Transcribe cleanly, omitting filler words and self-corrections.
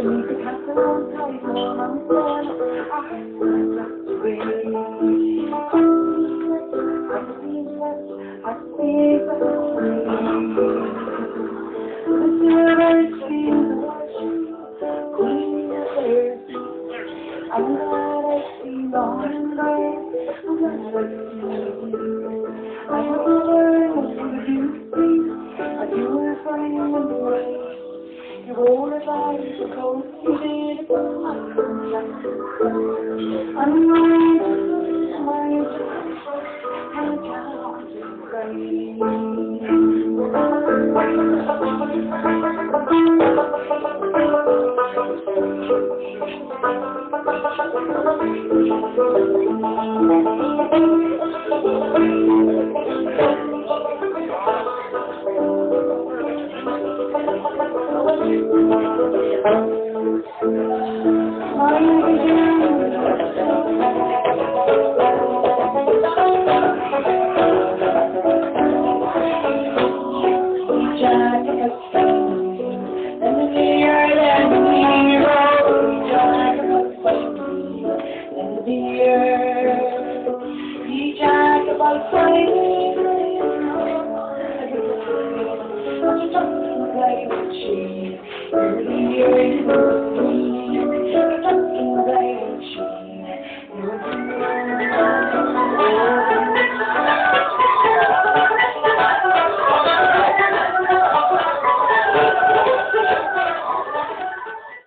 the castle tight warm and then I speak the I'm glad I see long and bright. I'm glad I see I have learned what you see. I do it for you and the way. You roll it like the coast you did. I'm mine, and I Like a tree,